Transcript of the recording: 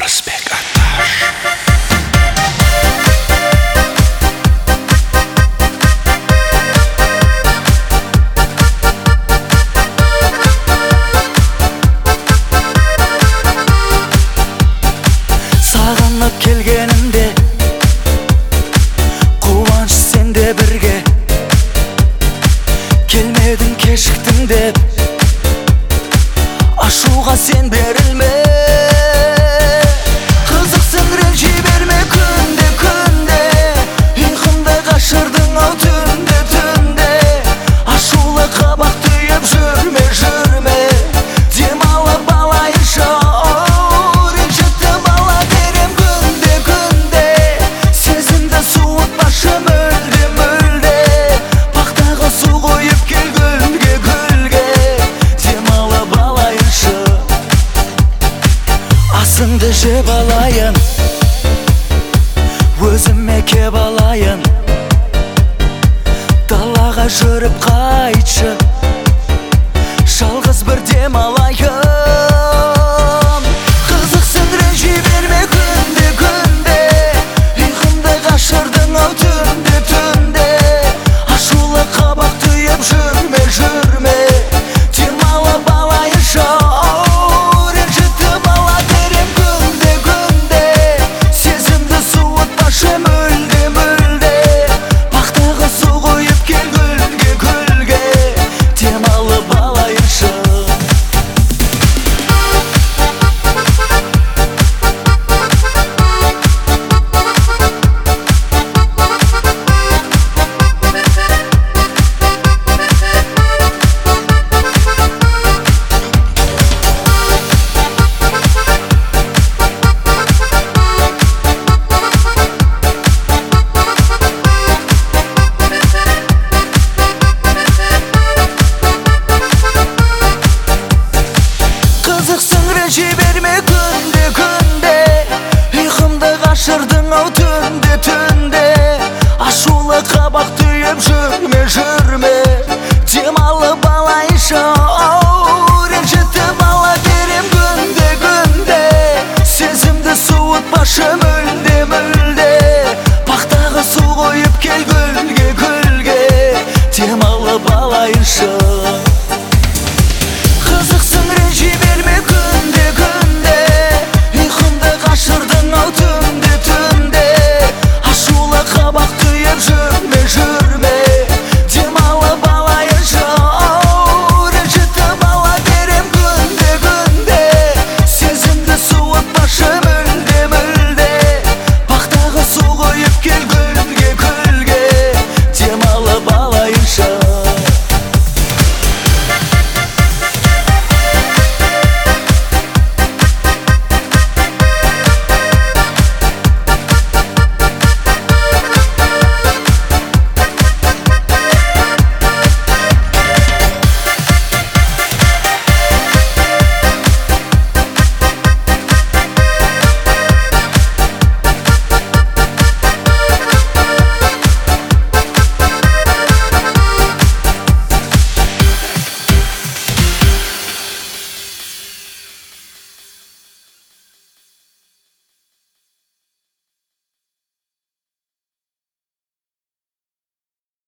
Respect Atash. Sağınıp kelgenimde Kuvанч sende birge Kelmedin kешіктің деп Ашуға sen берілме Қызықсың ренжи берме күнде күнде Ұйқымды қашырдың ау түнде түнде Ашулы қабақ түйіп жүрме жүрме Демалып алайыншы ренжітті бала берем күнде күнде Сезімді суытпашы мүлде мүлде Бақтағы су қойып кел гүлге гүлге Демалып алайыншы Асыңды жеп алайын Өзіме кеп алайын Далаға жүріп қайтшы Жалғыз бір дем алайын Қызықсың ренжи берме күнде күнде Ұйқымды қашырдың ау түнде түнде Ашулы қабақ түйіп жүрме жүрме Демалып алайыншы ренжітті бала берем күнде күнде Сезімді суытпашы мүлде мүлде Бақтағы су қойып кел гүлге гүлге Демалып алайыншы Қызықсың ренжи берме күнде күнде Ұйқымды қашырдың ау түнде түнде Ашулы қабақ түйіп жүрме жүрме